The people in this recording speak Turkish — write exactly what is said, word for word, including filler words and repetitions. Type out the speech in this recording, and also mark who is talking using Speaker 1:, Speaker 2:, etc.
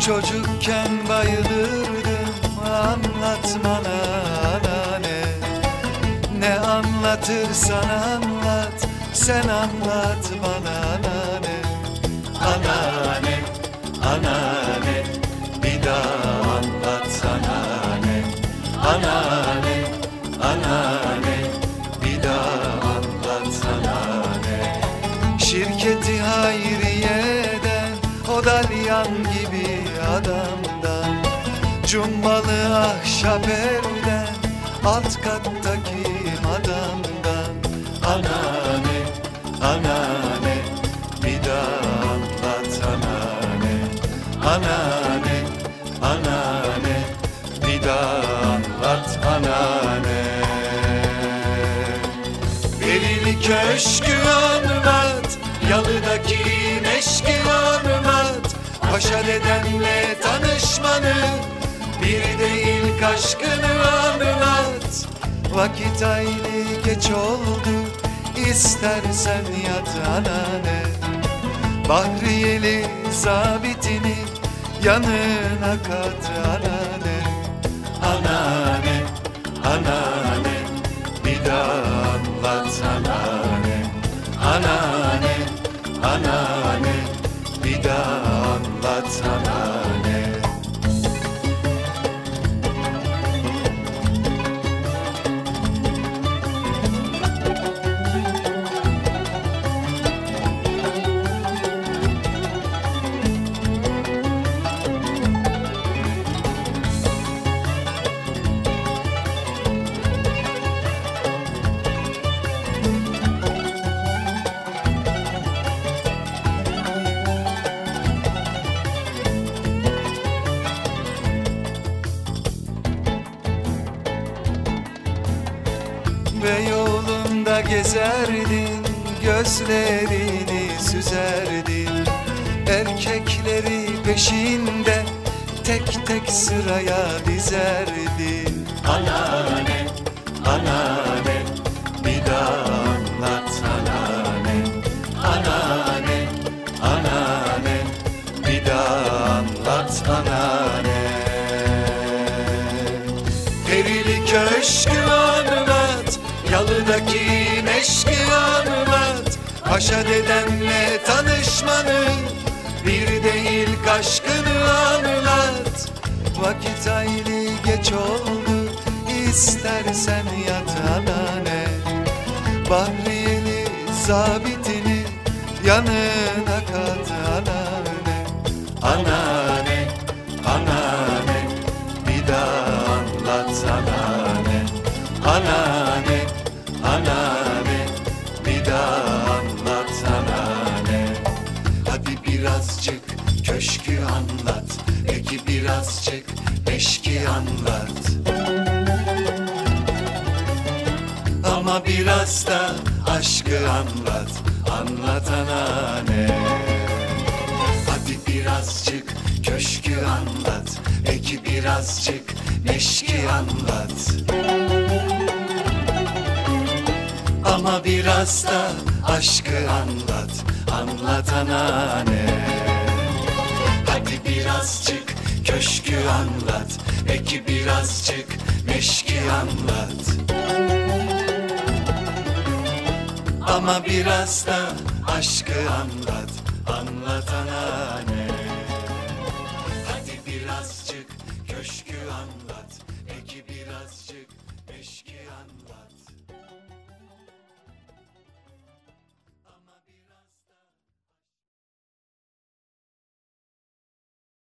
Speaker 1: Çocukken bayılırdım, anlat bana anneanne. Ne anlatırsan anlat, sen anlat bana anneanne. Anneanne, anneanne, bir daha anlat anneanne. Anneanne, anneanne, bir daha anlat anneanne. Şirketi Hayriye'den, o dalyan gibi adamdan, cumbalı ahşap evden, alt kattaki adamdan. Anneanne, anneanne, bir daha anlat anneanne. Anneanne, anneanne, bir daha anlat anneanne. Perili köşkü anlat, yalıdaki meşki anlat, paşa dedemle tanışmanı, bir değil aşkını anlat. Vakit hayli geç oldu, istersen yat anneanne. Bahriyeli zabitini yanına kat anneanne. Anneanne, anneanne, bir daha anlat anneanne. Anneanne, anneanne, bir daha anlat anneanne. Beyoğlu'nda gezerdin, gözlerini süzerdin. Erkekleri peşinde tek tek sıraya dizerdin. Anneanne, anneanne, bir daha anlat anneanne. Anneanne, anneanne, bir daha anlat anneanne. Perili köşkü anlat, yalıdaki meşki anlat, paşa dedemle tanışmanı, bir değil aşkını anlat. Vakit hayli geç oldu, istersen yat anneanne. Bahriyeli zabitini yanına kat anneanne. Anneanne, anneanne, bir daha anlat anneanne. Anneanne, anneanne, bir daha anlat anneanne. Hadi birazcık köşkü anlat, peki birazcık meşki anlat. Ama biraz da aşkı anlat, anlat anneanne. Hadi birazcık köşkü anlat, peki birazcık meşki anlat. Ama biraz da aşkı anlat, anlat anneanne. Hadi birazcık köşkü anlat, peki birazcık meşki anlat. Ama biraz da aşkı anlat, anlat anneanne. Hadi birazcık köşkü anlat, peki birazcık